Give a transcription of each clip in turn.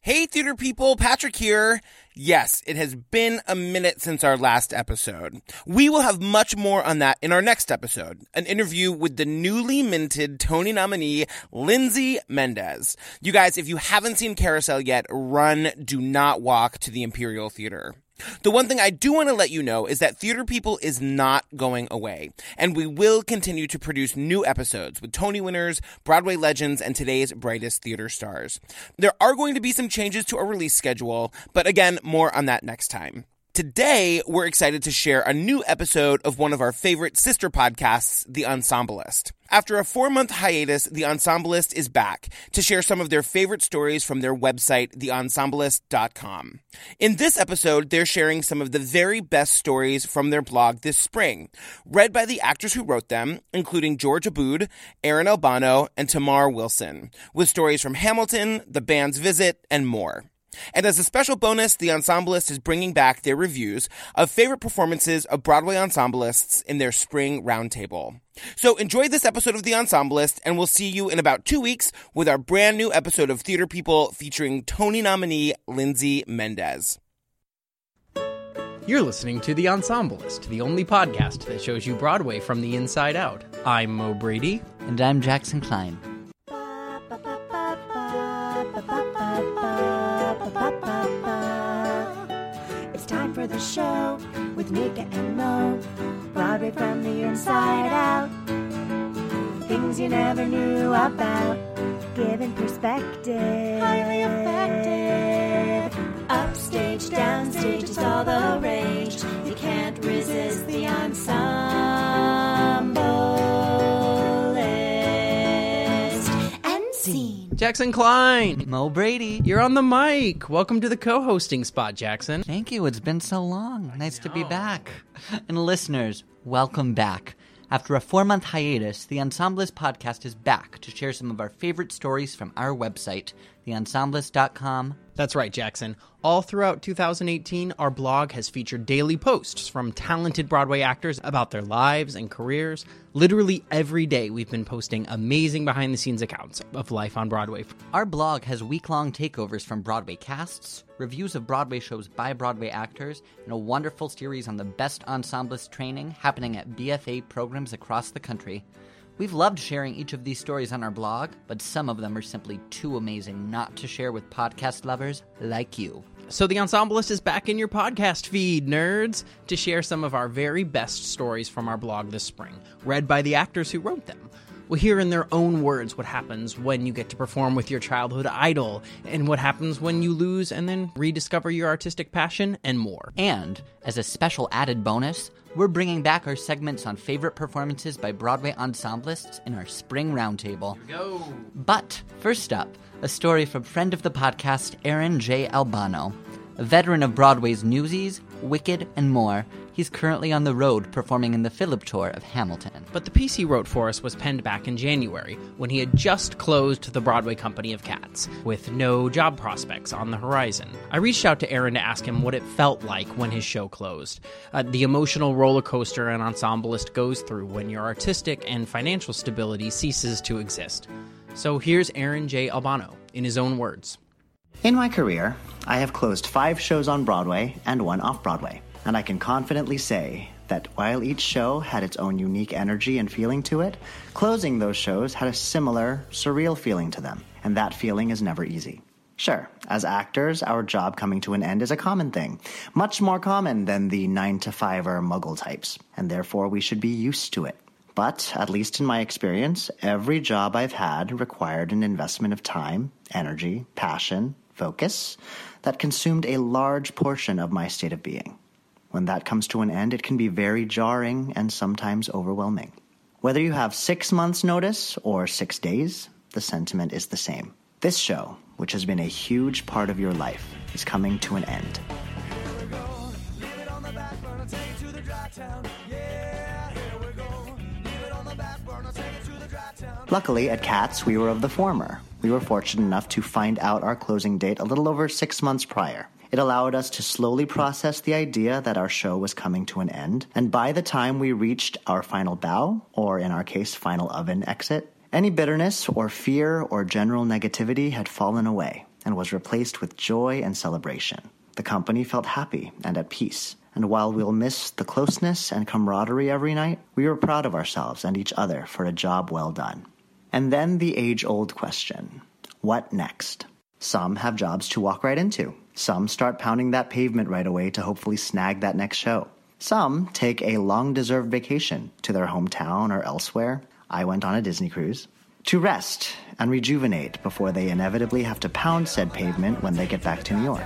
Hey, theater people, Patrick here. Yes, it has been a minute since our last episode. We will have much more on that in our next episode, an interview with the newly minted Tony nominee, Lindsay Mendez. You guys, if you haven't seen Carousel yet, run, do not walk to the Imperial Theater. The one thing I do want to let you know is that Theater People is not going away, and we will continue to produce new episodes with Tony winners, Broadway legends, and today's brightest theater stars. There are going to be some changes to our release schedule, but again, more on that next time. Today, we're excited to share a new episode of one of our favorite sister podcasts, The Ensemblist. After a 4-month hiatus, The Ensemblist is back to share some of their favorite stories from their website, theensemblist.com. In this episode, they're sharing some of the very best stories from their blog this spring, read by the actors who wrote them, including George Aboud, Erin Albano, and Tamar Wilson, with stories from Hamilton, the band's visit, and more. And as a special bonus, The Ensemblist is bringing back their reviews of favorite performances of Broadway ensemblists in their spring roundtable. So enjoy this episode of The Ensemblist, and we'll see you in about 2 weeks with our brand new episode of Theater People featuring Tony nominee Lindsay Mendez. You're listening to The Ensemblist, the only podcast that shows you Broadway from the inside out. I'm Mo Brady. And I'm Jackson Klein. It's time for the show with Mika and Mo. Broadway from the inside out. Things you never knew about. Given perspective. Highly effective. Upstage, downstage, it's all the rage. You can't resist the Ensemblist. And scene. Jackson Klein. Mo Brady. You're on the mic. Welcome to the co-hosting spot, Jackson. Thank you. It's been so long. Nice to be back. And listeners, welcome back. After a 4-month hiatus, the Ensemblist podcast is back to share some of our favorite stories from our website, theensemblist.com. That's right, Jackson. All throughout 2018, our blog has featured daily posts from talented Broadway actors about their lives and careers. Literally every day, we've been posting amazing behind-the-scenes accounts of life on Broadway. Our blog has week-long takeovers from Broadway casts, reviews of Broadway shows by Broadway actors, and a wonderful series on the best ensemblist training happening at BFA programs across the country. We've loved sharing each of these stories on our blog, but some of them are simply too amazing not to share with podcast lovers like you. So The Ensemblist is back in your podcast feed, nerds, to share some of our very best stories from our blog this spring, read by the actors who wrote them. We'll hear in their own words what happens when you get to perform with your childhood idol, and what happens when you lose and then rediscover your artistic passion, and more. And, as a special added bonus, we're bringing back our segments on favorite performances by Broadway ensemblists in our spring roundtable. Here we go. But, first up, a story from friend of the podcast, Erin J. Albano. A veteran of Broadway's Newsies, Wicked, and more, he's currently on the road performing in the Philip Tour of Hamilton. But the piece he wrote for us was penned back in January, when he had just closed the Broadway Company of Cats, with no job prospects on the horizon. I reached out to Erin to ask him what it felt like when his show closed, the emotional roller coaster an ensemblist goes through when your artistic and financial stability ceases to exist. So here's Erin J. Albano, in his own words. In my career, I have closed 5 shows on Broadway and 1 off-Broadway, and I can confidently say that while each show had its own unique energy and feeling to it, closing those shows had a similar, surreal feeling to them, and that feeling is never easy. Sure, as actors, our job coming to an end is a common thing, much more common than the 9-to-5er muggle types, and therefore we should be used to it. But, at least in my experience, every job I've had required an investment of time, energy, passion, focus, that consumed a large portion of my state of being. When that comes to an end, it can be very jarring and sometimes overwhelming. Whether you have 6 months' notice or 6 days, the sentiment is the same. This show, which has been a huge part of your life, is coming to an end. Luckily, at Cats, we were of the former. We were fortunate enough to find out our closing date a little over 6 months prior. It allowed us to slowly process the idea that our show was coming to an end, and by the time we reached our final bow, or in our case, final oven exit, any bitterness or fear or general negativity had fallen away. and was replaced with joy and celebration. The company felt happy and at peace, and while we'll miss the closeness and camaraderie every night, we were proud of ourselves and each other for a job well done. And then the age-old question, what next? Some have jobs to walk right into. Some start pounding that pavement right away to hopefully snag that next show. Some take a long-deserved vacation to their hometown or elsewhere. I went on a Disney cruise. To rest and rejuvenate before they inevitably have to pound said pavement when they get back to New York.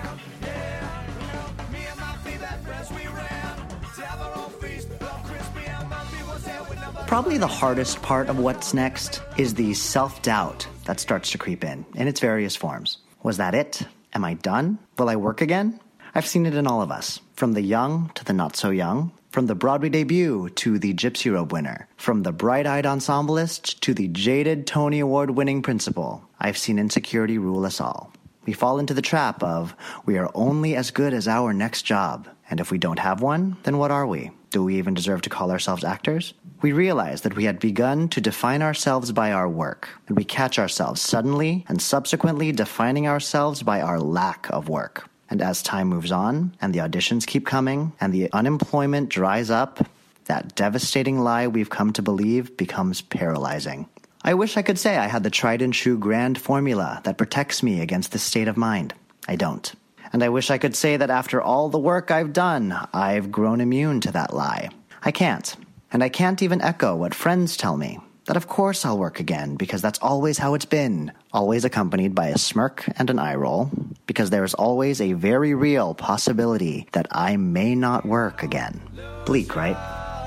Probably the hardest part of what's next is the self-doubt that starts to creep in its various forms. Was that it? Am I done? Will I work again? I've seen it in all of us, from the young to the not-so-young, from the Broadway debut to the Gypsy Robe winner, from the bright-eyed ensemblist to the jaded Tony Award-winning principal. I've seen insecurity rule us all. We fall into the trap of, we are only as good as our next job, and if we don't have one, then what are we? Do we even deserve to call ourselves actors? We realize that we had begun to define ourselves by our work, and we catch ourselves suddenly and subsequently defining ourselves by our lack of work. And as time moves on, and the auditions keep coming, and the unemployment dries up, that devastating lie we've come to believe becomes paralyzing. I wish I could say I had the tried-and-true grand formula that protects me against this state of mind. I don't. And I wish I could say that after all the work I've done, I've grown immune to that lie. I can't. And I can't even echo what friends tell me, that of course I'll work again, because that's always how it's been, always accompanied by a smirk and an eye roll, because there is always a very real possibility that I may not work again. Bleak, right?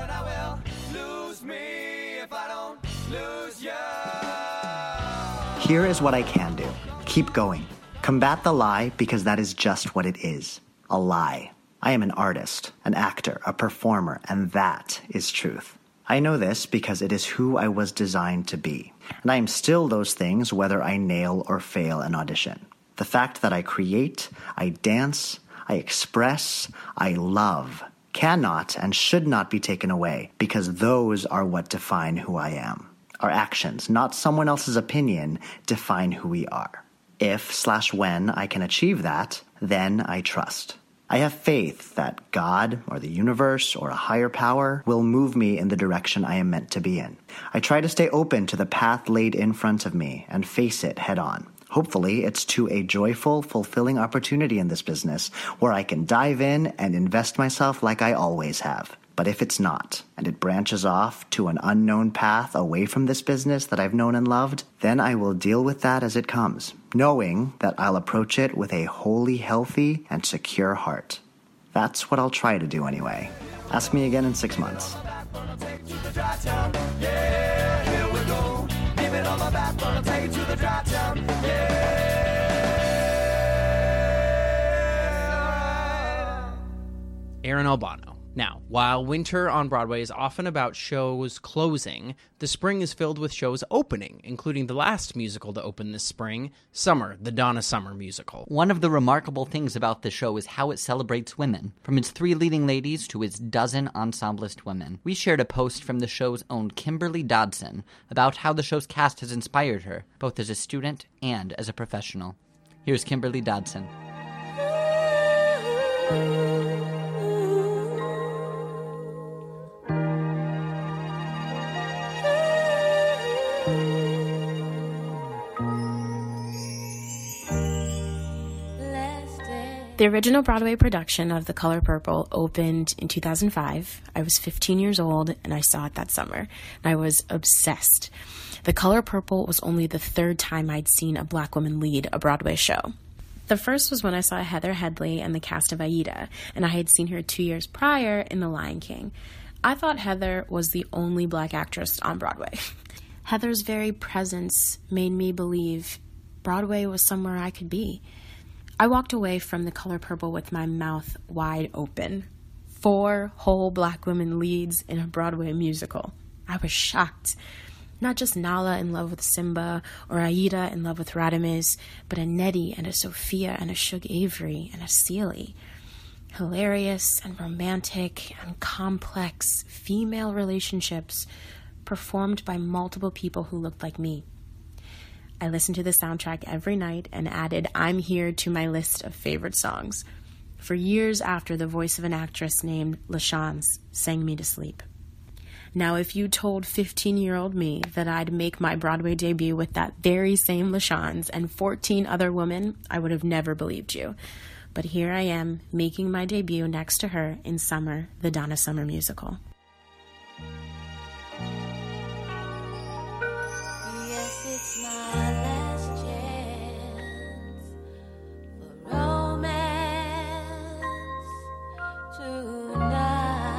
Here is what I can do. Keep going. Combat the lie, because that is just what it is. A lie. I am an artist, an actor, a performer, and that is truth. I know this because it is who I was designed to be. And I am still those things whether I nail or fail an audition. The fact that I create, I dance, I express, I love, cannot and should not be taken away, because those are what define who I am. Our actions, not someone else's opinion, define who we are. If/when I can achieve that, then I trust. I have faith that God or the universe or a higher power will move me in the direction I am meant to be in. I try to stay open to the path laid in front of me and face it head on. Hopefully, it's to a joyful, fulfilling opportunity in this business where I can dive in and invest myself like I always have. But if it's not, and it branches off to an unknown path away from this business that I've known and loved, then I will deal with that as it comes, knowing that I'll approach it with a wholly healthy and secure heart. That's what I'll try to do anyway. Ask me again in 6 months. Aaron Albano. Now, while winter on Broadway is often about shows closing, the spring is filled with shows opening, including the last musical to open this spring, Summer, the Donna Summer musical. One of the remarkable things about the show is how it celebrates women, from its 3 leading ladies to its dozen ensemblist women. We shared a post from the show's own Kimberly Dodson about how the show's cast has inspired her, both as a student and as a professional. Here's Kimberly Dodson. The original Broadway production of The Color Purple opened in 2005. I was 15 years old, and I saw it that summer, and I was obsessed. The Color Purple was only the 3rd time I'd seen a black woman lead a Broadway show. The first was when I saw Heather Headley and the cast of Aida, and I had seen her 2 years prior in The Lion King. I thought Heather was the only black actress on Broadway. Heather's very presence made me believe Broadway was somewhere I could be. I walked away from The Color Purple with my mouth wide open. 4 whole black women leads in a Broadway musical. I was shocked. Not just Nala in love with Simba or Aida in love with Radames, but a Nettie and a Sophia and a Shug Avery and a Celie. Hilarious and romantic and complex female relationships performed by multiple people who looked like me. I listened to the soundtrack every night and added I'm Here to my list of favorite songs. For years after, the voice of an actress named LaChanze sang me to sleep. Now, if you told 15-year-old me that I'd make my Broadway debut with that very same LaChanze and 14 other women, I would have never believed you. But here I am, making my debut next to her in Summer, the Donna Summer musical. Yes, it's my last chance for romance tonight.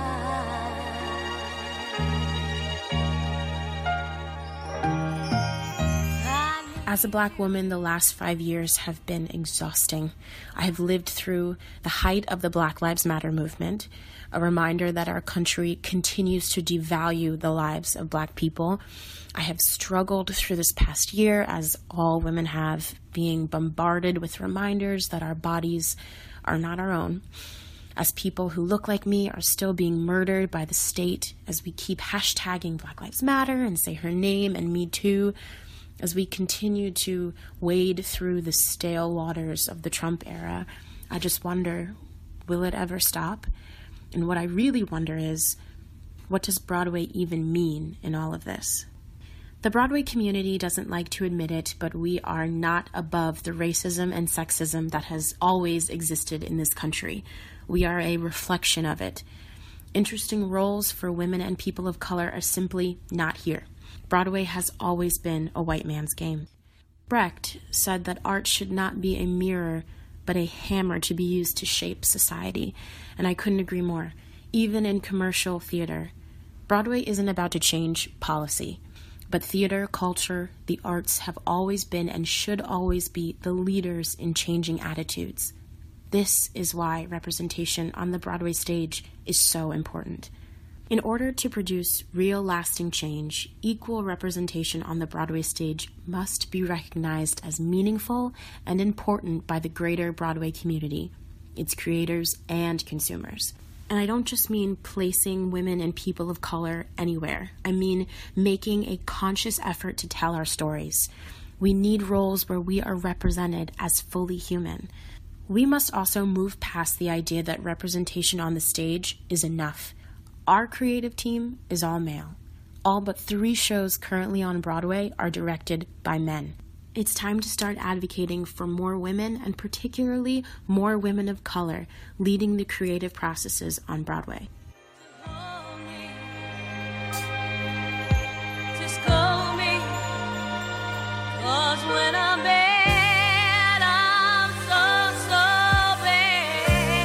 As a Black woman, the last 5 years have been exhausting. I have lived through the height of the Black Lives Matter movement, a reminder that our country continues to devalue the lives of Black people. I have struggled through this past year, as all women have, being bombarded with reminders that our bodies are not our own. As people who look like me are still being murdered by the state, as we keep hashtagging Black Lives Matter and say her name and Me Too, as we continue to wade through the stale waters of the Trump era, I just wonder, will it ever stop? And what I really wonder is, what does Broadway even mean in all of this? The Broadway community doesn't like to admit it, but we are not above the racism and sexism that has always existed in this country. We are a reflection of it. Interesting roles for women and people of color are simply not here. Broadway has always been a white man's game. Brecht said that art should not be a mirror, but a hammer to be used to shape society, and I couldn't agree more. Even in commercial theater, Broadway isn't about to change policy, but theater, culture, the arts have always been and should always be the leaders in changing attitudes. This is why representation on the Broadway stage is so important. In order to produce real lasting change, equal representation on the Broadway stage must be recognized as meaningful and important by the greater Broadway community, its creators and consumers. And I don't just mean placing women and people of color anywhere. I mean making a conscious effort to tell our stories. We need roles where we are represented as fully human. We must also move past the idea that representation on the stage is enough. Our creative team is all male. All but 3 shows currently on Broadway are directed by men. It's time to start advocating for more women, and particularly more women of color, leading the creative processes on Broadway. Just call me, 'cause when I'm bad, I'm so bad.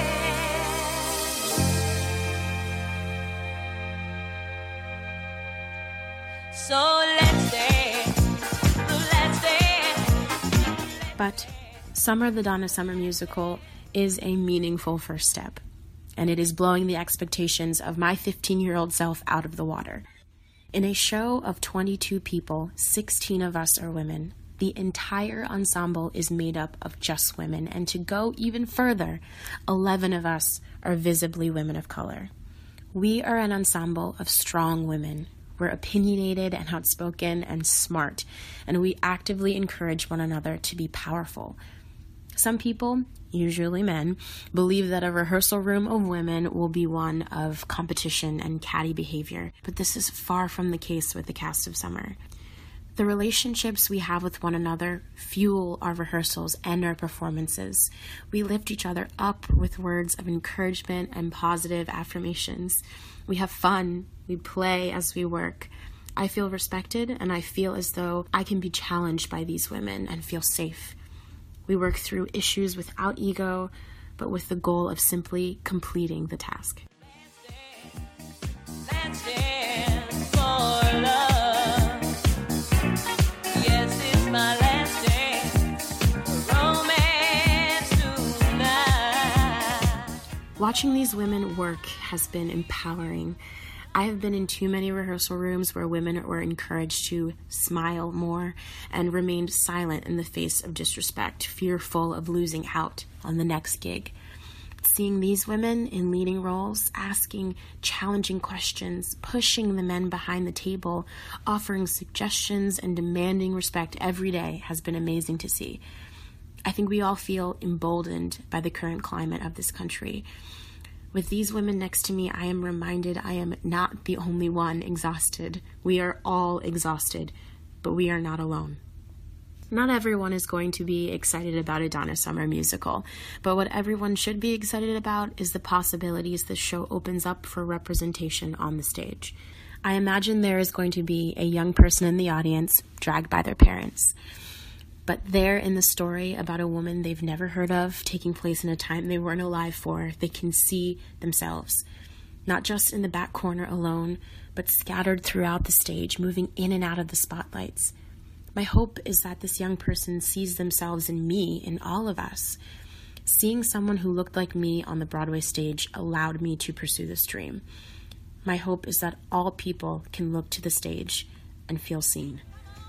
So let's dance, let's dance. But Summer, the Donna Summer musical is a meaningful first step, and it is blowing the expectations of my 15-year-old self out of the water. In a show of 22 people, 16 of us are women. The entire ensemble is made up of just women, and to go even further, 11 of us are visibly women of color. We are an ensemble of strong women. We're opinionated and outspoken and smart, and we actively encourage one another to be powerful. Some people, usually men, believe that a rehearsal room of women will be one of competition and catty behavior, but this is far from the case with the cast of Summer. The relationships we have with one another fuel our rehearsals and our performances. We lift each other up with words of encouragement and positive affirmations. We have fun. We play as we work. I feel respected, and I feel as though I can be challenged by these women and feel safe. We work through issues without ego, but with the goal of simply completing the task. Let's dance for love. Yes, it's my last dance. Romance tonight. Watching these women work has been empowering. I have been in too many rehearsal rooms where women were encouraged to smile more and remained silent in the face of disrespect, fearful of losing out on the next gig. seeing these women in leading roles, asking challenging questions, pushing the men behind the table, offering suggestions, and demanding respect every day has been amazing to see. I think we all feel emboldened by the current climate of this country. With these women next to me, I am reminded I am not the only one exhausted. We are all exhausted, but we are not alone. Not everyone is going to be excited about a Donna Summer musical, but what everyone should be excited about is the possibilities this show opens up for representation on the stage. I imagine there is going to be a young person in the audience dragged by their parents. But there in the story about a woman they've never heard of, taking place in a time they weren't alive for, they can see themselves. Not just in the back corner alone, but scattered throughout the stage, moving in and out of the spotlights. My hope is that this young person sees themselves in me, in all of us. Seeing someone who looked like me on the Broadway stage allowed me to pursue this dream. My hope is that all people can look to the stage and feel seen.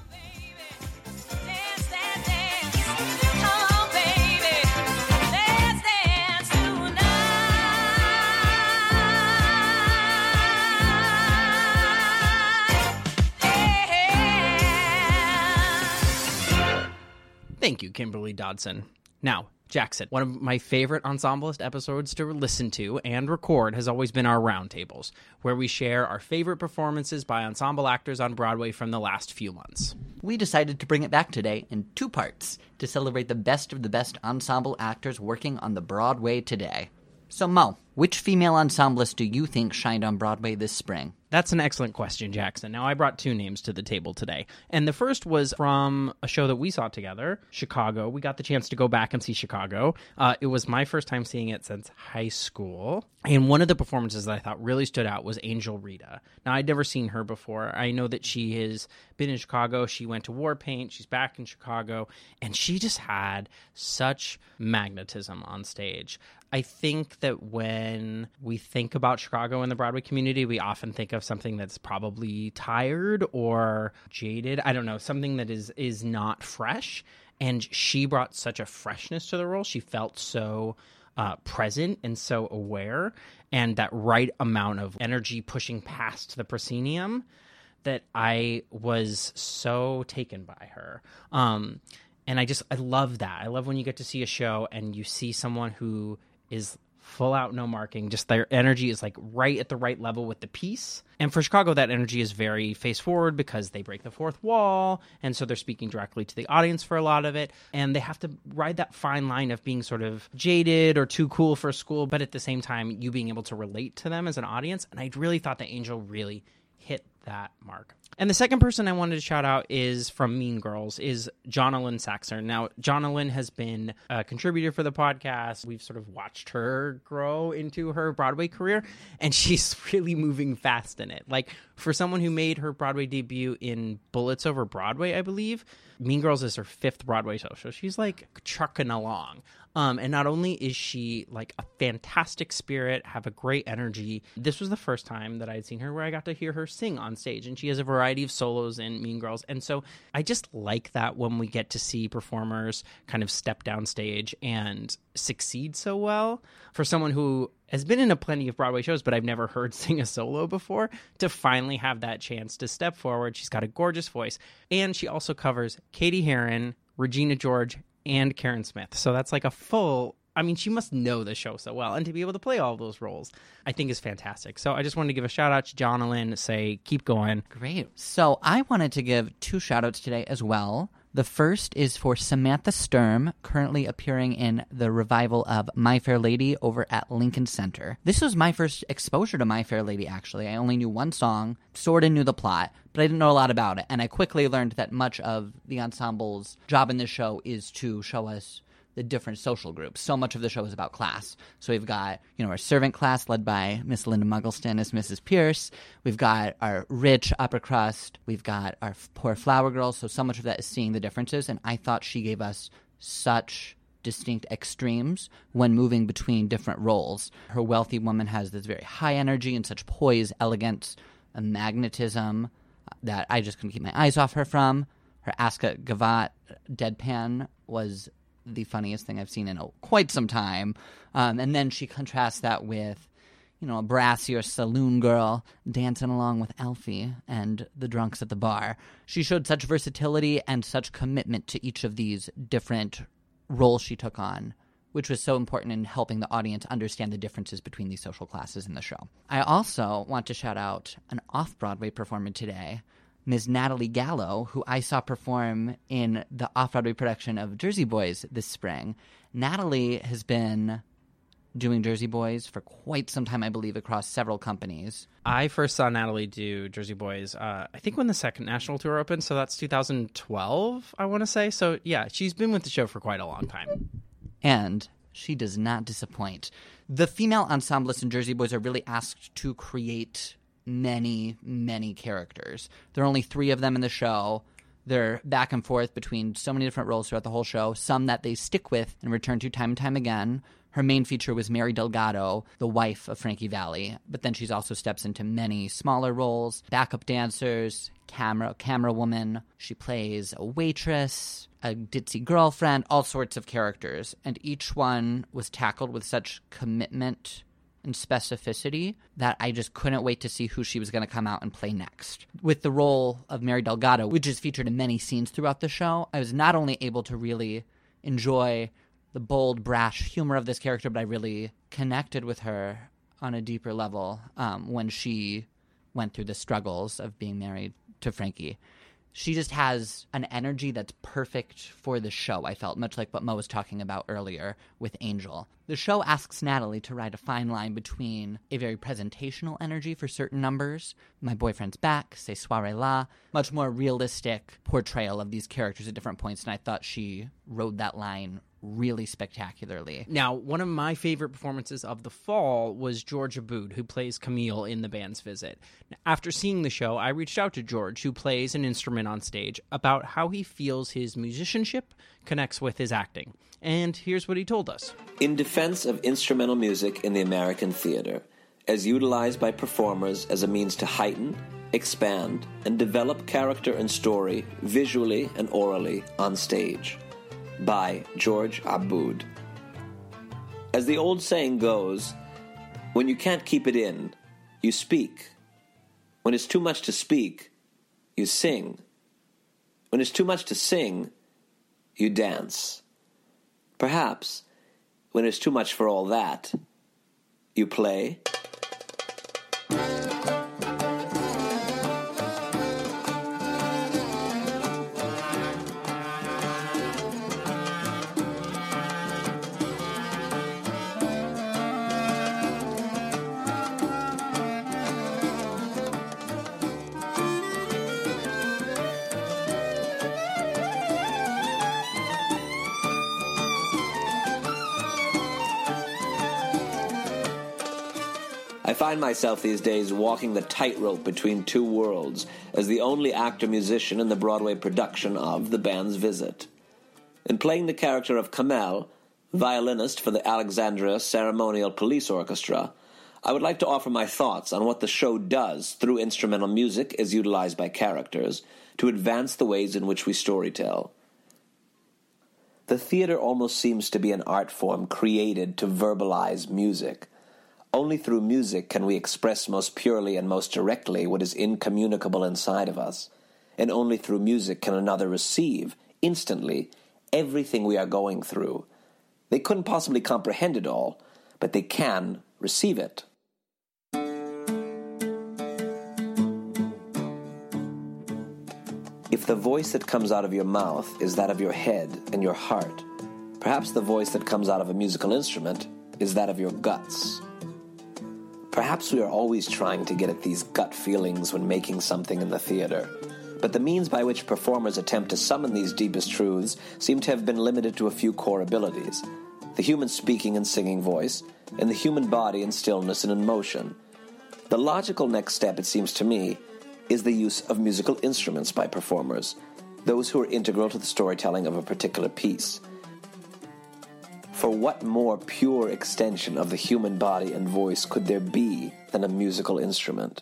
Thank you, Kimberly Dodson. Now, Jackson, one of my favorite ensemblist episodes to listen to and record has always been our roundtables, where we share our favorite performances by ensemble actors on Broadway from the last few months. We decided to bring it back today in 2 parts to celebrate the best of the best ensemble actors working on the Broadway today. So, Mo, which female ensemblist do you think shined on Broadway this spring? That's an excellent question, Jackson. Now, I brought 2 names to the table today. And the first was from a show that we saw together, Chicago. We got the chance to go back and see Chicago. It was my first time seeing it since high school. And one of the performances that I thought really stood out was Angel Rita. Now, I'd never seen her before. I know that she has been in Chicago. She went to Warpaint. She's back in Chicago. And she just had such magnetism on stage. I think that when we think about Chicago in the Broadway community, we often think of something that's probably tired or jaded. I don't know, something that is not fresh. And she brought such a freshness to the role. She felt so present and so aware, and that right amount of energy pushing past the proscenium that I was so taken by her. And I love that. I love when you get to see a show and you see someone who is full out, no marking, just their energy is like right at the right level with the piece. And for Chicago, that energy is very face forward because they break the fourth wall, and so they're speaking directly to the audience for a lot of it, and they have to ride that fine line of being sort of jaded or too cool for school, but at the same time you being able to relate to them as an audience. And I really thought that Angel really hit that mark. And the second person I wanted to shout out is from Mean Girls, is Jonalyn Saxer. Now, Jonalyn has been a contributor for the podcast. We've sort of watched her grow into her Broadway career, and she's really moving fast in it. Like, for someone who made her Broadway debut in Bullets Over Broadway, I believe, Mean Girls is her 5th Broadway show, so she's like trucking along. And not only is she like a fantastic spirit, have a great energy, this was the first time that I had seen her where I got to hear her sing on stage, and she has a variety of solos in Mean Girls. And so I just like that when we get to see performers kind of step down stage and succeed so well. For someone who has been in plenty of Broadway shows, but I've never heard sing a solo before, to finally have that chance to step forward. She's got a gorgeous voice, and she also covers Katie Heron, Regina George, and Karen Smith. So that's like a full, I mean, she must know the show so well. And to be able to play all of those roles, I think is fantastic. So I just wanted to give a shout out to Jonalyn, say, keep going. Great. So I wanted to give 2 shout outs today as well. The first is for Samantha Sturm, currently appearing in the revival of My Fair Lady over at Lincoln Center. This was my first exposure to My Fair Lady, actually. I only knew one song, sort of knew the plot, but I didn't know a lot about it. And I quickly learned that much of the ensemble's job in this show is to show us the different social groups. So much of the show is about class. So we've got, our servant class led by Miss Linda Muggleston as Mrs. Pierce. We've got our rich upper crust. We've got our poor flower girls. So much of that is seeing the differences. And I thought she gave us such distinct extremes when moving between different roles. Her wealthy woman has this very high energy and such poise, elegance, and magnetism that I just couldn't keep my eyes off her from. Her Aska Gavat deadpan was the funniest thing I've seen in quite some time. And then she contrasts that with, a brassier saloon girl dancing along with Alfie and the drunks at the bar. She showed such versatility and such commitment to each of these different roles she took on, which was so important in helping the audience understand the differences between these social classes in the show. I also want to shout out an off-Broadway performer today, Ms. Natalie Gallo, who I saw perform in the off-Broadway production of Jersey Boys this spring. Natalie has been doing Jersey Boys for quite some time, I believe, across several companies. I first saw Natalie do Jersey Boys, I think when the second national tour opened, so that's 2012, I want to say. So, yeah, she's been with the show for quite a long time. And she does not disappoint. The female ensemblists in Jersey Boys are really asked to create many, many characters. There are only 3 of them in the show. They're back and forth between so many different roles throughout the whole show, some that they stick with and return to time and time again. Her main feature was Mary Delgado, the wife of Frankie Valli, but then she's also steps into many smaller roles, backup dancers, camera woman. She plays a waitress, a ditzy girlfriend, all sorts of characters, and each one was tackled with such commitment and specificity that I just couldn't wait to see who she was going to come out and play next. With the role of Mary Delgado, which is featured in many scenes throughout the show, I was not only able to really enjoy the bold, brash humor of this character, but I really connected with her on a deeper level when she went through the struggles of being married to Frankie. She just has an energy that's perfect for the show, I felt, much like what Mo was talking about earlier with Angel. The show asks Natalie to ride a fine line between a very presentational energy for certain numbers, My Boyfriend's Back, C'est Soiree La, much more realistic portrayal of these characters at different points, and I thought she rode that line really spectacularly. Now, one of my favorite performances of the fall was George Aboud, who plays Camille in The Band's Visit. After seeing the show, I reached out to George, who plays an instrument on stage, about how he feels his musicianship connects with his acting. And here's what he told us. In defense of instrumental music in the American theater, as utilized by performers as a means to heighten, expand, and develop character and story visually and orally on stage. By George Aboud. As the old saying goes, when you can't keep it in, you speak. When it's too much to speak, you sing. When it's too much to sing, you dance. Perhaps, when it's too much for all that, you play. I find myself these days walking the tightrope between two worlds as the only actor-musician in the Broadway production of The Band's Visit. In playing the character of Kamel, violinist for the Alexandria Ceremonial Police Orchestra, I would like to offer my thoughts on what the show does through instrumental music as utilized by characters to advance the ways in which we storytell. The theater almost seems to be an art form created to verbalize music. Only through music can we express most purely and most directly what is incommunicable inside of us, and only through music can another receive, instantly, everything we are going through. They couldn't possibly comprehend it all, but they can receive it. If the voice that comes out of your mouth is that of your head and your heart, perhaps the voice that comes out of a musical instrument is that of your guts. Perhaps we are always trying to get at these gut feelings when making something in the theater, but the means by which performers attempt to summon these deepest truths seem to have been limited to a few core abilities: the human speaking and singing voice, and the human body in stillness and in motion. The logical next step, it seems to me, is the use of musical instruments by performers, those who are integral to the storytelling of a particular piece. For what more pure extension of the human body and voice could there be than a musical instrument?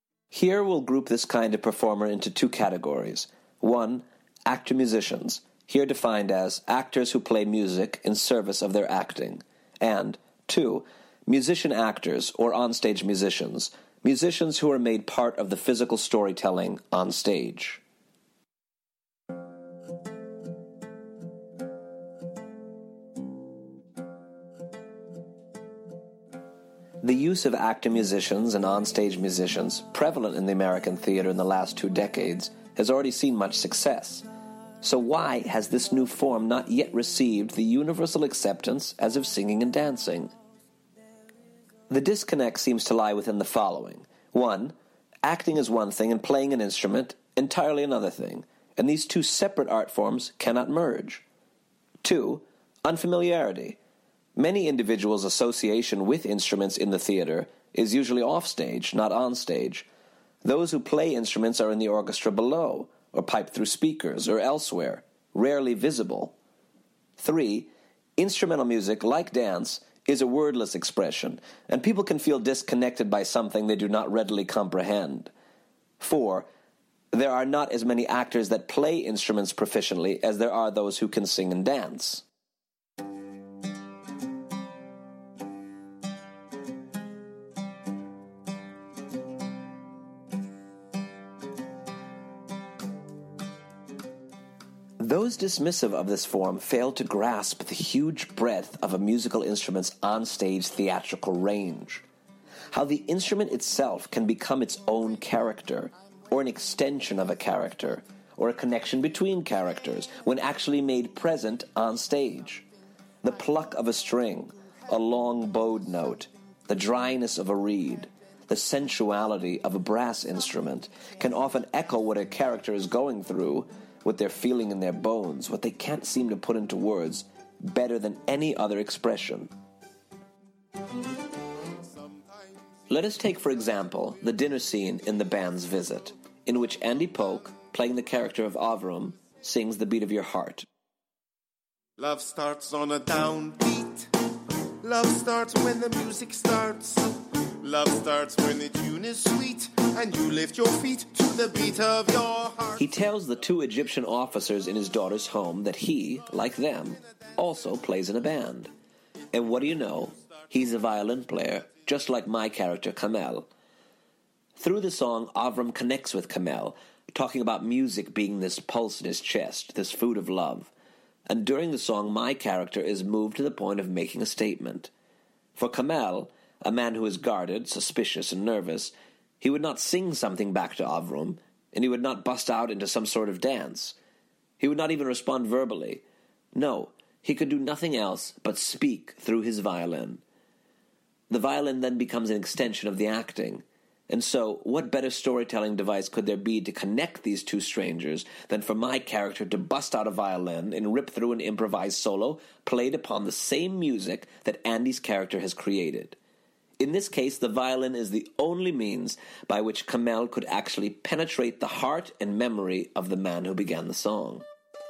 Here we'll group this kind of performer into two categories. 1, actor-musicians, here defined as actors who play music in service of their acting, and 2. Musician actors or onstage musicians, musicians who are made part of the physical storytelling on stage. The use of actor musicians and onstage musicians, prevalent in the American theater in the last 2 decades, has already seen much success. So why has this new form not yet received the universal acceptance as of singing and dancing? The disconnect seems to lie within the following. 1. Acting is one thing and playing an instrument entirely another thing, and these two separate art forms cannot merge. 2. Unfamiliarity. Many individuals' association with instruments in the theater is usually offstage, not onstage. Those who play instruments are in the orchestra below, or piped through speakers, or elsewhere, rarely visible. 3. Instrumental music, like dance, is a wordless expression, and people can feel disconnected by something they do not readily comprehend. 4. There are not as many actors that play instruments proficiently as there are those who can sing and dance. Those dismissive of this form fail to grasp the huge breadth of a musical instrument's onstage theatrical range. How the instrument itself can become its own character, or an extension of a character, or a connection between characters, when actually made present on stage. The pluck of a string, a long bowed note, the dryness of a reed, the sensuality of a brass instrument can often echo what a character is going through, what they're feeling in their bones, what they can't seem to put into words, better than any other expression. Let us take, for example, the dinner scene in The Band's Visit, in which Andy Polk, playing the character of Avrum, sings The Beat of Your Heart. Love starts on a downbeat. Love starts when the music starts. Love starts when the tune is sweet, and you lift your feet to the beat of your heart. He tells the 2 Egyptian officers in his daughter's home that he, like them, also plays in a band. And what do you know? He's a violin player, just like my character Kamel. Through the song, Avram connects with Kamel, talking about music being this pulse in his chest, this food of love. And during the song, my character is moved to the point of making a statement. For Kamel, a man who is guarded, suspicious, and nervous, he would not sing something back to Avrum, and he would not bust out into some sort of dance. He would not even respond verbally. No, he could do nothing else but speak through his violin. The violin then becomes an extension of the acting. And so, what better storytelling device could there be to connect these 2 strangers than for my character to bust out a violin and rip through an improvised solo played upon the same music that Andy's character has created? In this case, the violin is the only means by which Kamel could actually penetrate the heart and memory of the man who began the song.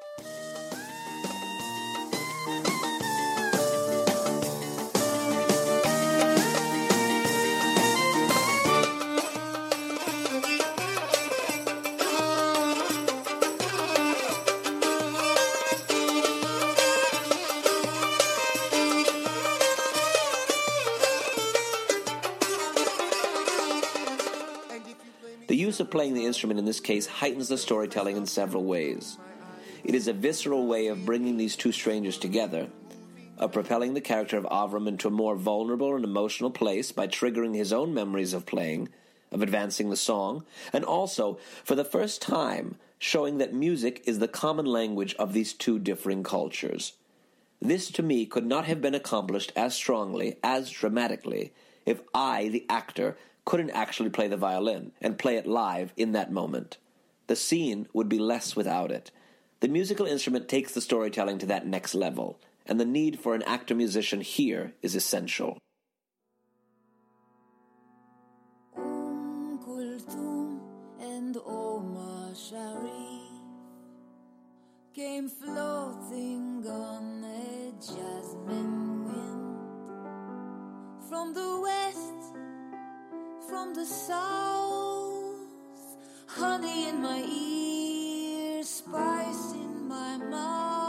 The use of playing the instrument in this case heightens the storytelling in several ways. It is a visceral way of bringing these 2 strangers together, of propelling the character of Avram into a more vulnerable and emotional place by triggering his own memories of playing, of advancing the song, and also, for the first time, showing that music is the common language of these 2 differing cultures. This, to me, could not have been accomplished as strongly, as dramatically, if I, the actor, couldn't actually play the violin and play it live in that moment. The scene would be less without it. The musical instrument takes the storytelling to that next level, and the need for an actor-musician here is essential. Kulthum and Omar Sharif came floating on a jasmine wind from the west, from the south, honey in my ears, spice in my mouth.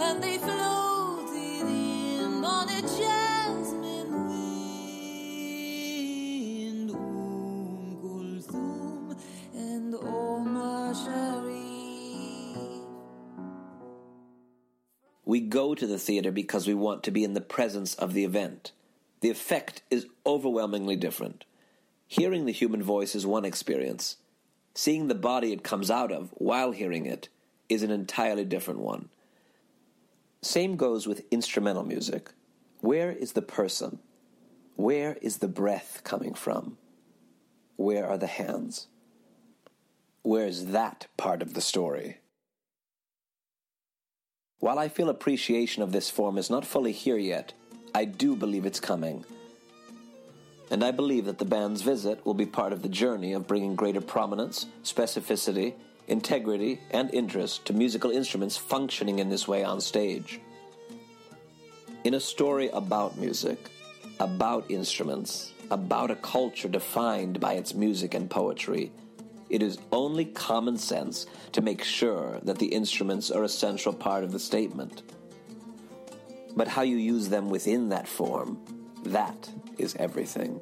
and they floated in on a jasmine wind. Kulthum and Omar Sharif. We go to the theater because we want to be in the presence of the event. The effect is overwhelmingly different. Hearing the human voice is one experience. Seeing the body it comes out of while hearing it is an entirely different one. Same goes with instrumental music. Where is the person? Where is the breath coming from? Where are the hands? Where is that part of the story? While I feel appreciation of this form is not fully here yet, I do believe it's coming. And I believe that the band's visit will be part of the journey of bringing greater prominence, specificity, integrity, and interest to musical instruments functioning in this way on stage. In a story about music, about instruments, about a culture defined by its music and poetry, it is only common sense to make sure that the instruments are a central part of the statement. But how you use them within that form, that is everything.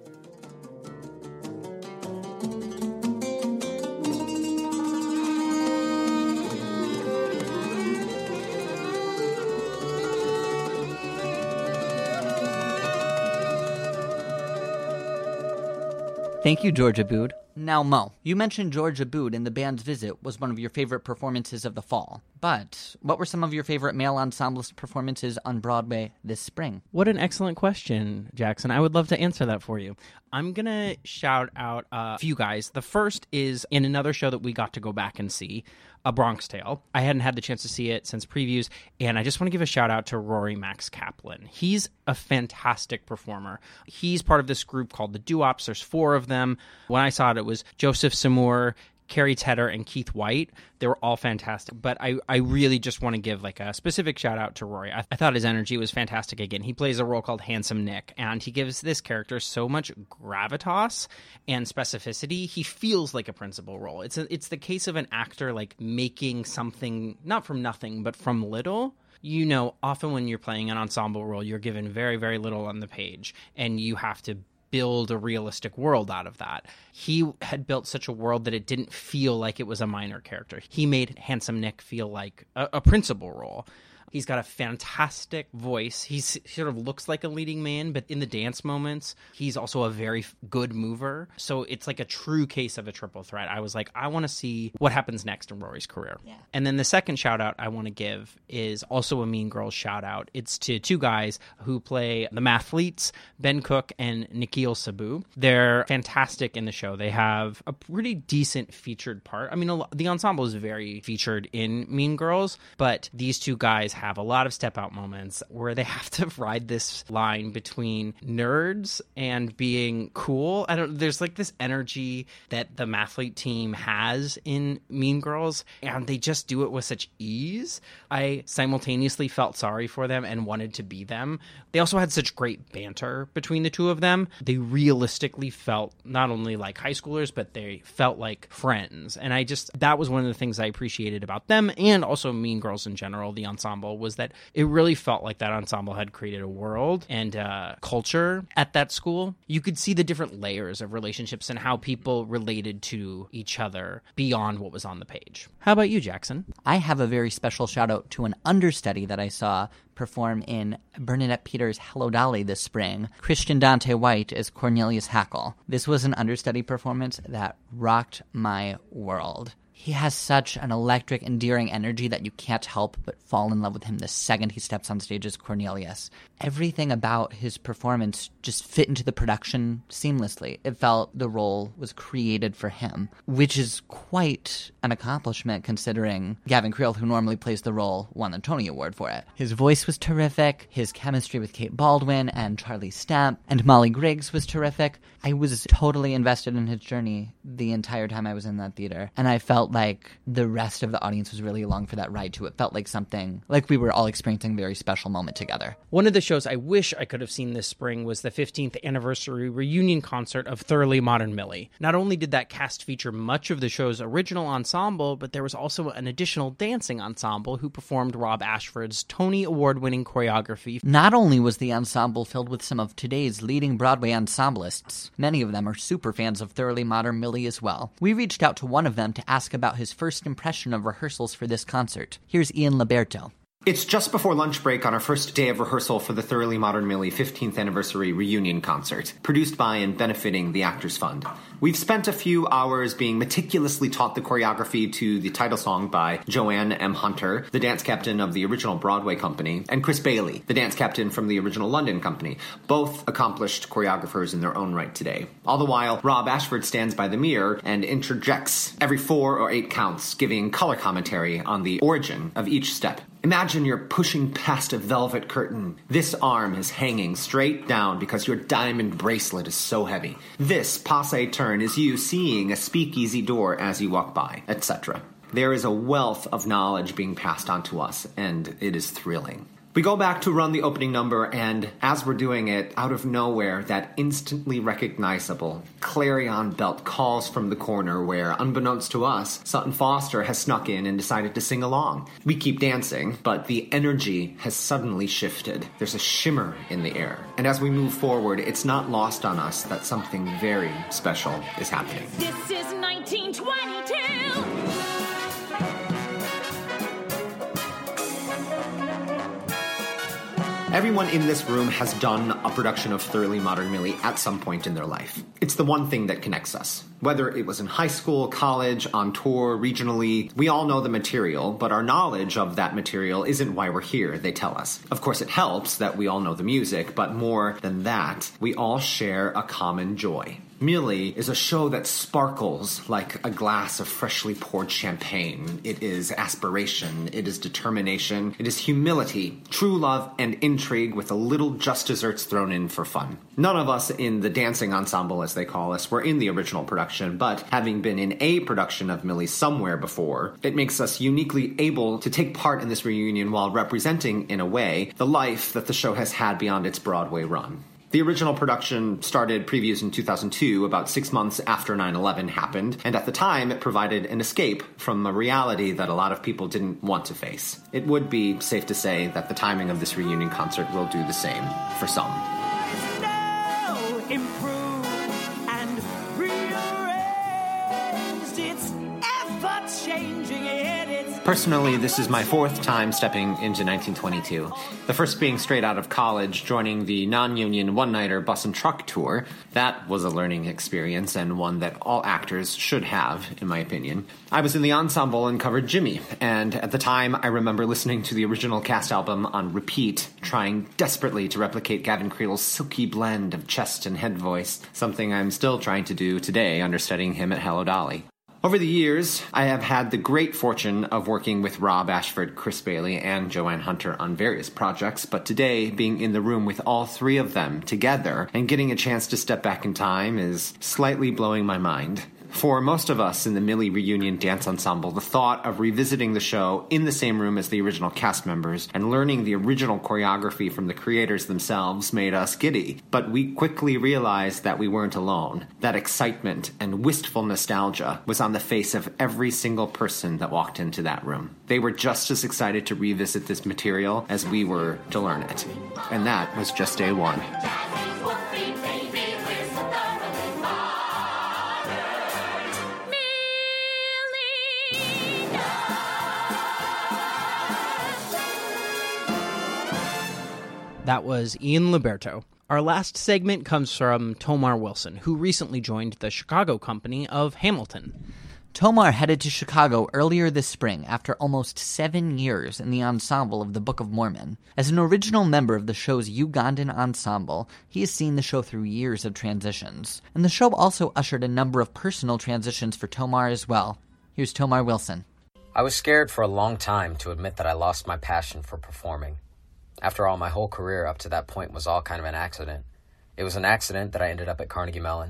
Thank you, George Abood. Now, Mo, you mentioned George Abood in the band's visit was one of your favorite performances of the fall. But what were some of your favorite male ensemblist performances on Broadway this spring? What an excellent question, Jackson. I would love to answer that for you. I'm going to shout out a few guys. The first is in another show that we got to go back and see, A Bronx Tale. I hadn't had the chance to see it since previews, and I just want to give a shout out to Rory Max Kaplan. He's a fantastic performer. He's part of this group called the Doo-Wops. There's 4 of them. When I saw it, it was Joseph Samur, Carrie Tedder, and Keith White. They were all fantastic, but I really just want to give like a specific shout out to Rory. I thought his energy was fantastic again. He plays a role called Handsome Nick, and he gives this character so much gravitas and specificity. He feels like a principal role. It's the case of an actor like making something not from nothing, but from little. You know, often when you're playing an ensemble role, you're given very, very little on the page, and you have to build a realistic world out of that. He had built such a world that it didn't feel like it was a minor character. He made Handsome Nick feel like a principal role. He's got a fantastic voice. He sort of looks like a leading man, but in the dance moments, he's also a very good mover. So it's like a true case of a triple threat. I was like, I want to see what happens next in Rory's career. Yeah. And then the second shout out I want to give is also a Mean Girls shout out. It's to 2 guys who play the Mathletes, Ben Cook and Nikhil Sabu. They're fantastic in the show. They have a pretty decent featured part. I mean, the ensemble is very featured in Mean Girls, but these 2 guys have a lot of step out moments where they have to ride this line between nerds and being cool. There's like this energy that the Mathlete team has in Mean Girls, and they just do it with such ease. I simultaneously felt sorry for them and wanted to be them. They also had such great banter between the 2 of them. They realistically felt not only like high schoolers, but they felt like friends. And that was one of the things I appreciated about them, and also Mean Girls in general, the ensemble, was that it really felt like that ensemble had created a world and culture at that school. You could see the different layers of relationships and how people related to each other beyond what was on the page. How about you, Jackson? I have a very special shout out to an understudy that I saw perform in Bernadette Peters' Hello Dolly this spring. Christian Dante White as Cornelius Hackle. This was an understudy performance that rocked my world. He has such an electric, endearing energy that you can't help but fall in love with him the second he steps on stage as Cornelius. Everything about his performance just fit into the production seamlessly. It felt the role was created for him, which is quite an accomplishment considering Gavin Creel, who normally plays the role, won the Tony Award for it. His voice was terrific. His chemistry with Kate Baldwin and Charlie Stamp and Molly Griggs was terrific. I was totally invested in his journey the entire time I was in that theater, and I felt felt like the rest of the audience was really along for that ride too. It felt like something, like we were all experiencing a very special moment together. One of the shows I wish I could have seen this spring was the 15th anniversary reunion concert of Thoroughly Modern Millie. Not only did that cast feature much of the show's original ensemble, but there was also an additional dancing ensemble who performed Rob Ashford's Tony Award-winning choreography. Not only was the ensemble filled with some of today's leading Broadway ensemblists, many of them are super fans of Thoroughly Modern Millie as well. We reached out to one of them to ask about his first impression of rehearsals for this concert. Here's Ian Liberto. It's just before lunch break on our first day of rehearsal for the Thoroughly Modern Millie 15th Anniversary Reunion Concert, produced by and benefiting the Actors Fund. We've spent a few hours being meticulously taught the choreography to the title song by Joanne M. Hunter, the dance captain of the original Broadway company, and Chris Bailey, the dance captain from the original London company, both accomplished choreographers in their own right today. All the while, Rob Ashford stands by the mirror and interjects every 4 or 8 counts, giving color commentary on the origin of each step. Imagine you're pushing past a velvet curtain. This arm is hanging straight down because your diamond bracelet is so heavy. This passe turn is you seeing a speakeasy door as you walk by, etc. There is a wealth of knowledge being passed on to us, and it is thrilling. We go back to run the opening number, and as we're doing it, out of nowhere, that instantly recognizable clarion belt calls from the corner where, unbeknownst to us, Sutton Foster has snuck in and decided to sing along. We keep dancing, but the energy has suddenly shifted. There's a shimmer in the air. And as we move forward, it's not lost on us that something very special is happening. This is 1922. Everyone in this room has done a production of Thoroughly Modern Millie at some point in their life. It's the one thing that connects us. Whether it was in high school, college, on tour, regionally, we all know the material, but our knowledge of that material isn't why we're here, they tell us. Of course, it helps that we all know the music, but more than that, we all share a common joy. Millie is a show that sparkles like a glass of freshly poured champagne. It is aspiration, it is determination, it is humility, true love, and intrigue with a little just desserts thrown in for fun. None of us in the dancing ensemble, as they call us, were in the original production, but having been in a production of Millie somewhere before, it makes us uniquely able to take part in this reunion while representing, in a way, the life that the show has had beyond its Broadway run. The original production started previews in 2002, about 6 months after 9/11 happened, and at the time it provided an escape from a reality that a lot of people didn't want to face. It would be safe to say that the timing of this reunion concert will do the same for some. Improve and rearranged. It's ever changing. Personally, this is my 4th time stepping into 1922. The first being straight out of college, joining the non-union one-nighter bus and truck tour. That was a learning experience, and one that all actors should have, in my opinion. I was in the ensemble and covered Jimmy, and at the time I remember listening to the original cast album on repeat, trying desperately to replicate Gavin Creel's silky blend of chest and head voice, something I'm still trying to do today understudying him at Hello Dolly. Over the years, I have had the great fortune of working with Rob Ashford, Chris Bailey, and Joanne Hunter on various projects, but today, being in the room with all 3 of them together and getting a chance to step back in time is slightly blowing my mind. For most of us in the Millie Reunion Dance Ensemble, the thought of revisiting the show in the same room as the original cast members and learning the original choreography from the creators themselves made us giddy. But we quickly realized that we weren't alone. That excitement and wistful nostalgia was on the face of every single person that walked into that room. They were just as excited to revisit this material as we were to learn it. And that was just day 1. That was Ian Liberto. Our last segment comes from Tomar Wilson, who recently joined the Chicago company of Hamilton. Tomar headed to Chicago earlier this spring after almost 7 years in the ensemble of the Book of Mormon. As an original member of the show's Ugandan ensemble, he has seen the show through years of transitions. And the show also ushered a number of personal transitions for Tomar as well. Here's Tomar Wilson. I was scared for a long time to admit that I lost my passion for performing. After all, my whole career up to that point was all kind of an accident. It was an accident that I ended up at Carnegie Mellon,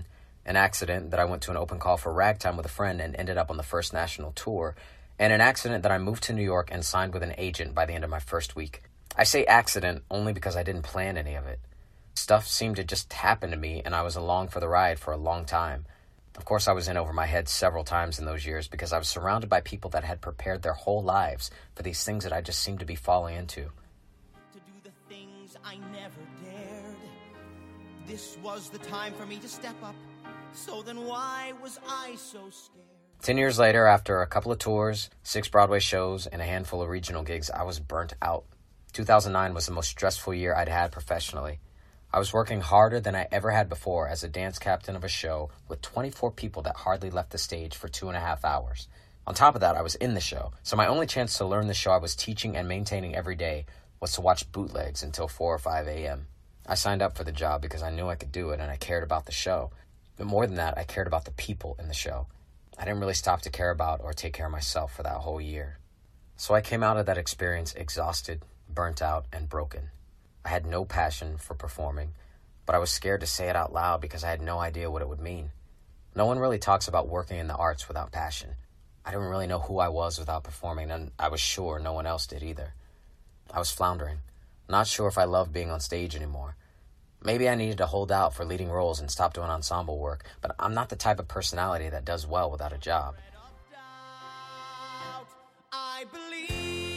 An accident that I went to an open call for ragtime with a friend and ended up on the first national tour, and an accident that I moved to New York and signed with an agent by the end of my first week. I say accident only because I didn't plan any of it. Stuff seemed to just happen to me, and I was along for the ride for a long time. Of course, I was in over my head several times in those years because I was surrounded by people that had prepared their whole lives for these things that I just seemed to be falling into. To do the things I never dared. This was the time for me to step up. So then why was I so scared? 10 years later, after a couple of tours, 6 Broadway shows, and a handful of regional gigs, I was burnt out. 2009 was the most stressful year I'd had professionally. I was working harder than I ever had before as a dance captain of a show with 24 people that hardly left the stage for 2.5 hours. On top of that, I was in the show, so my only chance to learn the show I was teaching and maintaining every day was to watch bootlegs until 4 or 5 a.m. I signed up for the job because I knew I could do it and I cared about the show. But more than that, I cared about the people in the show. I didn't really stop to care about or take care of myself for that whole year. So I came out of that experience exhausted, burnt out, and broken. I had no passion for performing, but I was scared to say it out loud because I had no idea what it would mean. No one really talks about working in the arts without passion. I didn't really know who I was without performing, and I was sure no one else did either. I was floundering, not sure if I loved being on stage anymore. Maybe I needed to hold out for leading roles and stop doing ensemble work, but I'm not the type of personality that does well without a job. I believe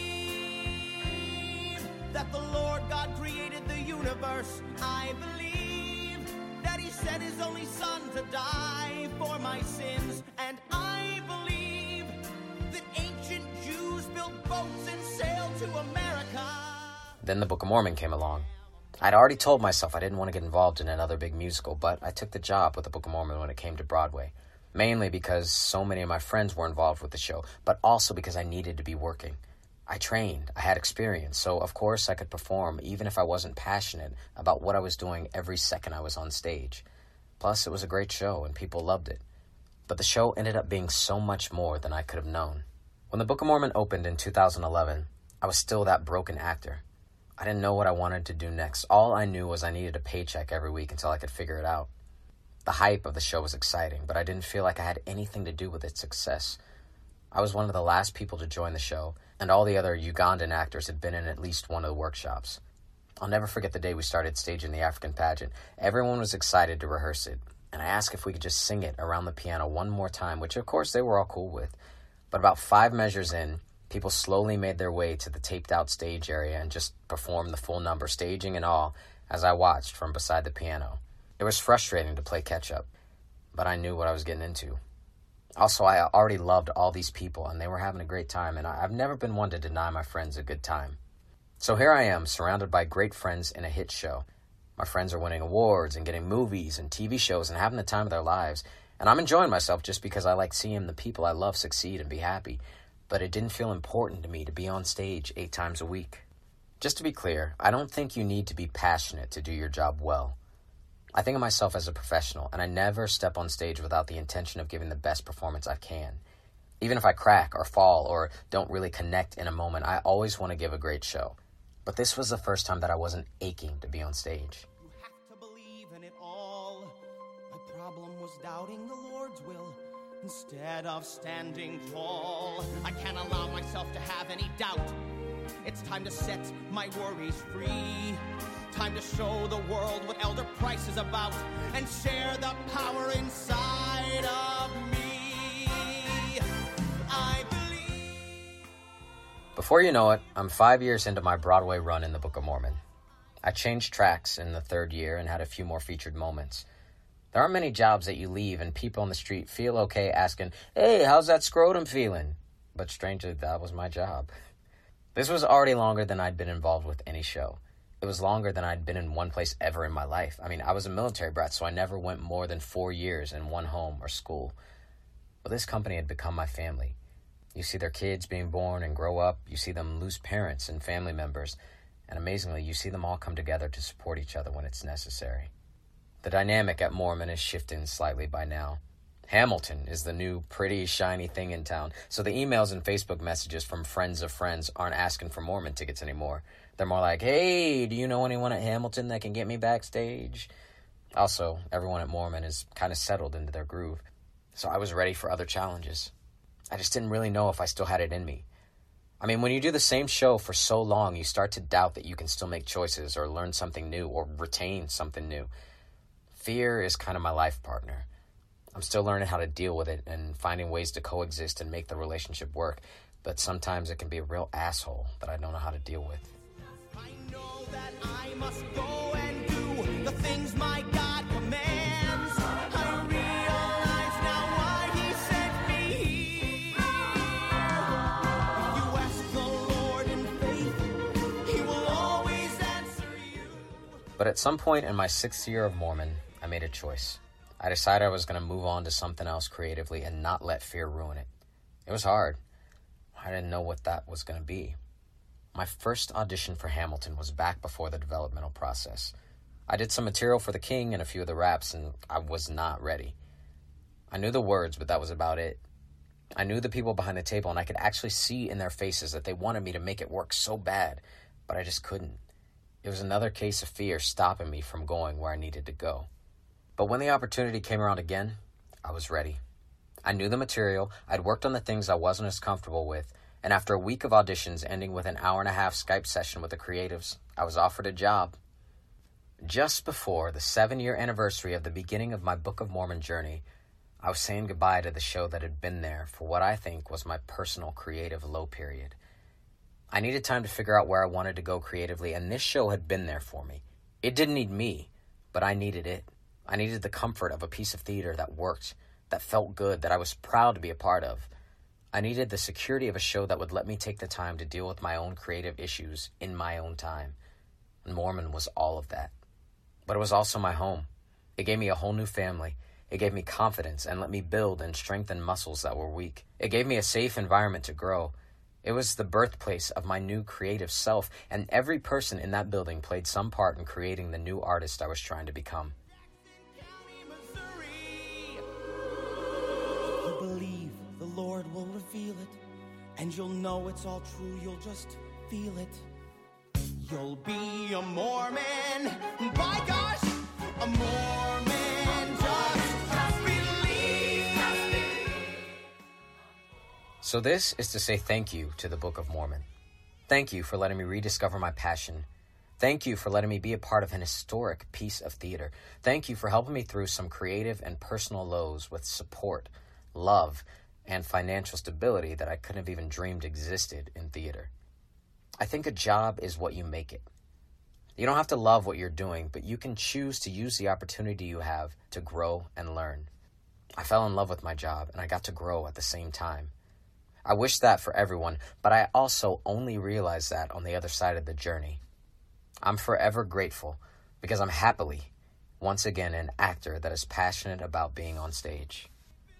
that the Lord God created the universe. I believe that he sent his only son to die for my sins. And I believe that ancient Jews built boats and sailed to America. Then the Book of Mormon came along. I'd already told myself I didn't want to get involved in another big musical, but I took the job with the Book of Mormon when it came to Broadway. Mainly because so many of my friends were involved with the show, but also because I needed to be working. I trained, I had experience, so of course I could perform even if I wasn't passionate about what I was doing every second I was on stage. Plus, it was a great show and people loved it. But the show ended up being so much more than I could have known. When the Book of Mormon opened in 2011, I was still that broken actor. I didn't know what I wanted to do next. All I knew was I needed a paycheck every week until I could figure it out. The hype of the show was exciting, but I didn't feel like I had anything to do with its success. I was one of the last people to join the show, and all the other Ugandan actors had been in at least one of the workshops. I'll never forget the day we started staging the African pageant. Everyone was excited to rehearse it, and I asked if we could just sing it around the piano one more time, which of course they were all cool with. But about 5 measures in, people slowly made their way to the taped-out stage area and just performed the full number, staging and all, as I watched from beside the piano. It was frustrating to play catch-up, but I knew what I was getting into. Also, I already loved all these people, and they were having a great time, and I've never been one to deny my friends a good time. So here I am, surrounded by great friends in a hit show. My friends are winning awards and getting movies and TV shows and having the time of their lives, and I'm enjoying myself just because I like seeing the people I love succeed and be happy. But it didn't feel important to me to be on stage 8 times a week. Just to be clear, I don't think you need to be passionate to do your job well. I think of myself as a professional, and I never step on stage without the intention of giving the best performance I can. Even if I crack or fall or don't really connect in a moment, I always want to give a great show. But this was the first time that I wasn't aching to be on stage. You have to believe in it all. My problem was doubting the Lord's will instead of standing tall. I can't allow myself to have any doubt. It's time to set my worries free. Time to show the world what Elder Price is about and share the power inside of me. I believe. Before you know it, I'm 5 years into my Broadway run in the Book of Mormon. I changed tracks in the 3rd year and had a few more featured moments. There aren't many jobs that you leave and people on the street feel okay asking, "Hey, how's that scrotum feeling?" But strangely, that was my job. This was already longer than I'd been involved with any show. It was longer than I'd been in one place ever in my life. I mean, I was a military brat, so I never went more than 4 years in one home or school. But this company had become my family. You see their kids being born and grow up. You see them lose parents and family members. And amazingly, you see them all come together to support each other when it's necessary. The dynamic at Mormon is shifting slightly by now. Hamilton is the new pretty shiny thing in town, so the emails and Facebook messages from friends of friends aren't asking for Mormon tickets anymore. They're more like, "Hey, do you know anyone at Hamilton that can get me backstage?" Also, everyone at Mormon is kind of settled into their groove, so I was ready for other challenges. I just didn't really know if I still had it in me. I mean, when you do the same show for so long, you start to doubt that you can still make choices or learn something new or retain something new. Fear is kind of my life partner. I'm still learning how to deal with it and finding ways to coexist and make the relationship work, but sometimes it can be a real asshole that I don't know how to deal with. I know that I must go and do the things my God commands. I realize now why he sent me here. If you ask the Lord in faith, he will always answer you. But at some point in my 6th year of Mormon, I made a choice. I decided I was going to move on to something else creatively and not let fear ruin it. It was hard. I didn't know what that was going to be. My first audition for Hamilton was back before the developmental process. I did some material for the King and a few of the raps, and I was not ready. I knew the words, but that was about it. I knew the people behind the table, and I could actually see in their faces that they wanted me to make it work so bad, but I just couldn't. It was another case of fear stopping me from going where I needed to go. But when the opportunity came around again, I was ready. I knew the material, I'd worked on the things I wasn't as comfortable with, and after a week of auditions ending with an 1.5-hour Skype session with the creatives, I was offered a job. Just before the 7-year anniversary of the beginning of my Book of Mormon journey, I was saying goodbye to the show that had been there for what I think was my personal creative low period. I needed time to figure out where I wanted to go creatively, and this show had been there for me. It didn't need me, but I needed it. I needed the comfort of a piece of theater that worked, that felt good, that I was proud to be a part of. I needed the security of a show that would let me take the time to deal with my own creative issues in my own time. And Mormon was all of that. But it was also my home. It gave me a whole new family. It gave me confidence and let me build and strengthen muscles that were weak. It gave me a safe environment to grow. It was the birthplace of my new creative self, and every person in that building played some part in creating the new artist I was trying to become. You believe the Lord will reveal it, and you'll know it's all true, you'll just feel it. You'll be a Mormon, by gosh, a Mormon, just believe. So this is to say thank you to the Book of Mormon. Thank you for letting me rediscover my passion. Thank you for letting me be a part of an historic piece of theater. Thank you for helping me through some creative and personal lows with support, love, and financial stability that I couldn't have even dreamed existed in theater. I think a job is what you make it. You don't have to love what you're doing, but you can choose to use the opportunity you have to grow and learn. I fell in love with my job, and I got to grow at the same time. I wish that for everyone, but I also only realized that on the other side of the journey. I'm forever grateful because I'm happily, once again, an actor that is passionate about being on stage.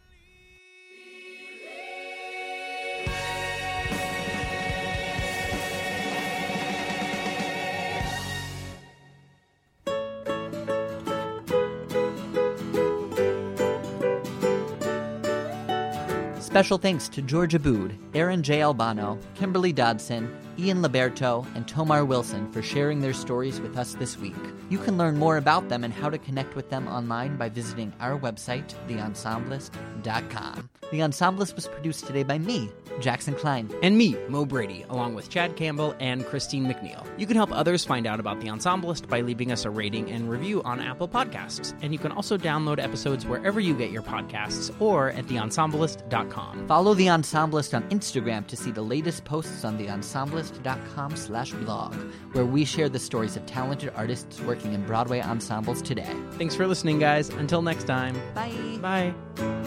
Special thanks to George Abood, Aaron J. Albano, Kimberly Dodson, Ian Liberto, and Tomar Wilson for sharing their stories with us this week. You can learn more about them and how to connect with them online by visiting our website, TheEnsemblist.com. The Ensemblist was produced today by me, Jackson Klein. And me, Mo Brady, along with Chad Campbell and Christine McNeil. You can help others find out about The Ensemblist by leaving us a rating and review on Apple Podcasts. And you can also download episodes wherever you get your podcasts or at TheEnsemblist.com. Follow The Ensemblist on Instagram to see the latest posts on TheEnsemblist.com/blog, where we share the stories of talented artists working in Broadway ensembles today. Thanks for listening, guys. Until next time. Bye. Bye.